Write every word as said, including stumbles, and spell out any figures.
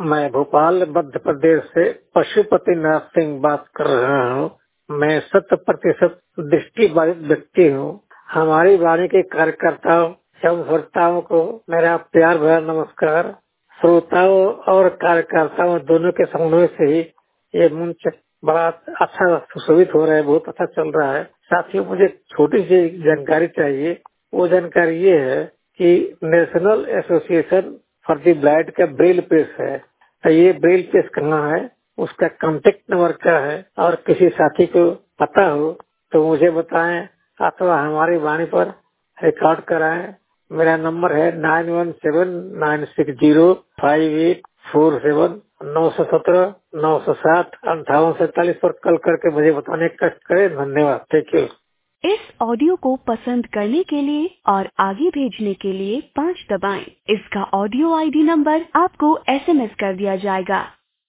मैं भोपाल मध्य प्रदेश से पशुपति नाथ सिंह बात कर रहा हूँ। मैं शत प्रतिशत दृष्टि बाधित व्यक्ति हूँ। हमारी वाणी के कार्यकर्ताओं एवं श्रोताओं को मेरा प्यार भरा नमस्कार। श्रोताओं और कार्यकर्ताओं दोनों के समन्वय से ही ये मंच बड़ा अच्छा सुशोभित हो रहा है, बहुत अच्छा चल रहा है। साथियों, मुझे छोटी सी जानकारी चाहिए। वो जानकारी ये है कि National Association for the Blind का ब्रेल प्रेस है, तो ये ब्रेल प्रेस कहाँ है, उसका कांटेक्ट नंबर क्या है, और किसी साथी को पता हो तो मुझे बताएं अथवा हमारी वाणी पर रिकॉर्ड कराएं। मेरा नंबर है nine one seven nine six zero five eight four seven नौ सौ सत्रह नौ सौ सात अंठावन सैतालीस पर कॉल करके मुझे बताने का कष्ट करें। धन्यवाद। Thank you. इस ऑडियो को पसंद करने के लिए और आगे भेजने के लिए पाँच दबाएं। इसका ऑडियो आईडी नंबर आपको एसएमएस कर दिया जाएगा।